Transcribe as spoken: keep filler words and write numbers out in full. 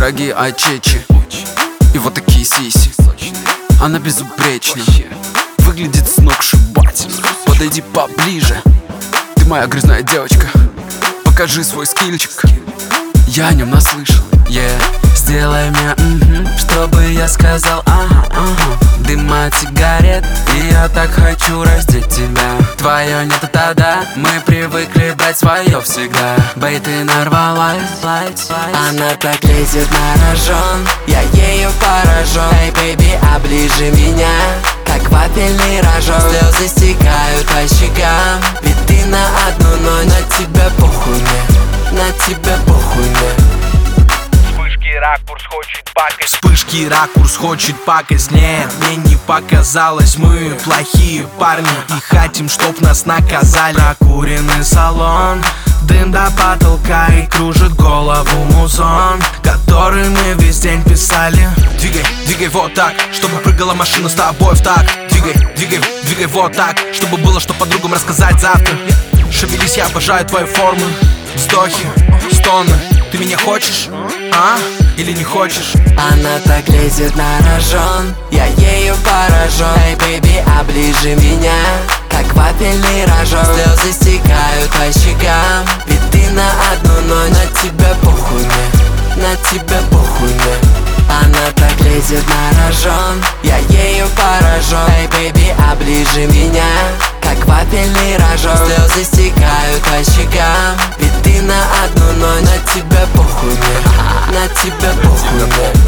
дорогие очечи и вот такие сиси. Она безупречна, выглядит сногсшибательно. Подойди поближе, ты моя грязная девочка. Покажи свой скильчик, я о нем наслышал. Yeah. Сделай мне, mm-hmm, чтобы я сказал ага, ага. Дыма сигарет, и я так хочу раздеть тебя. Твое нет, и тогда мы привыкли брать свое всегда. Бэй, ты нарвалась, она так лезет на рожон, я ею поражен. Эй, бэйби, оближи меня, как вафельный рожок. Слезы стекают по щекам, ведь ты на одну ночь. На тебя похуй мне, на тебя похуй мне. Ракурс хочет пакость. Вспышки, ракурс хочет пакость. Нет, мне не показалось, мы плохие парни и хотим, чтоб нас наказали. Прокуренный салон, дым до потолка и кружит голову музон, который мы весь день писали. Двигай, двигай вот так, чтобы прыгала машина с тобой в так. Двигай, двигай, двигай вот так, чтобы было что подругам рассказать завтра. Шевелись, я обожаю твои формы, вздохи, стоны. Ты меня хочешь, а? Или не хочешь? Она так лезет на рожон, я ею поражен. Эй, бэйби, оближи меня, как вафельный рожок. Слезы стекают по щекам, ведь ты на одну ночь. На тебя похуй мне, на тебя похуй мне. Она так лезет на рожон, я ею поражен. Эй, бэйби, оближи меня, как вафельный рожок. Слезы стекают по щекам, ведь ты на одну ночь. На тебя похуй мне, на тебя похуй мне.